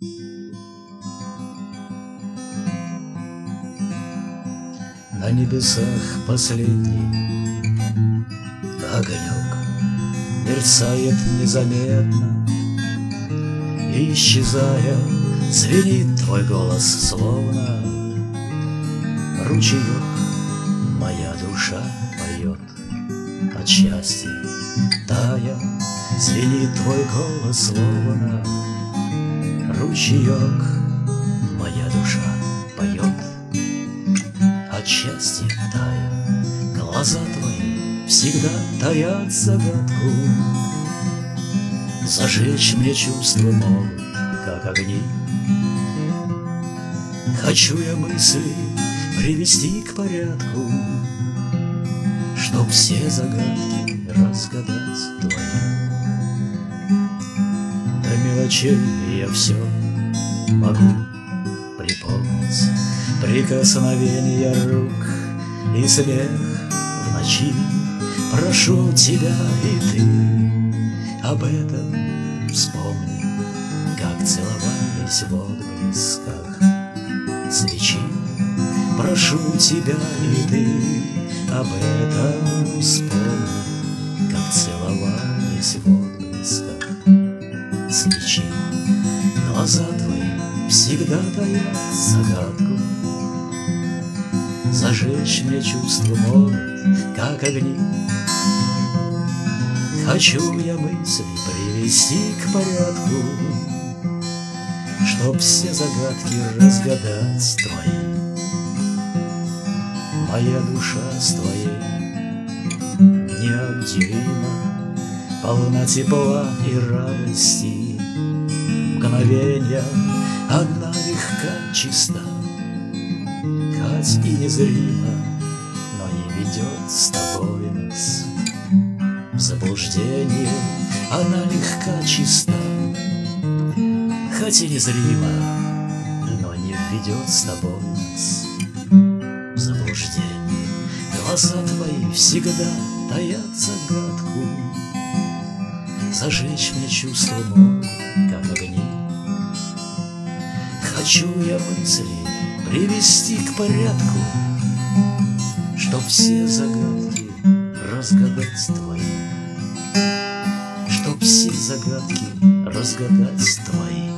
На небесах последний огонек мерцает незаметно, и, исчезая, звенит твой голос, словно ручеек. Моя душа поет от счастья, тая, звенит твой голос, словно ручеек. Моя душа поет от счастья, тая, глаза твои всегда таят загадку. Зажечь мне чувства могут, как огни. Хочу я мысли привести к порядку, чтоб все загадки разгадать твои. До мелочей я все могу припомнить, прикосновения рук и смех в ночи. Прошу тебя, и ты об этом вспомни, как целовались в отблесках свечи. Прошу тебя, и ты об этом вспомни, как целовались в отблесках свечи. Глаза твои всегда таят загадку. Зажечь мне чувства могут, как огни. Хочу я мысли привести к порядку, чтоб все загадки разгадать твои. Моя душа с твоей неотделима, полна тепла и радости. Мгновенья одна легка, чиста, хоть и незрима, но не ведет с тобой нас в заблуждение. Она легка, чиста, хоть и незрима, но не введет с тобой нас в заблуждение. Глаза твои всегда таят загадку. Зажечь мне чувства могут, как огни. Хочу я мысли привести к порядку, чтоб все загадки разгадать твои. Чтоб все загадки разгадать твои.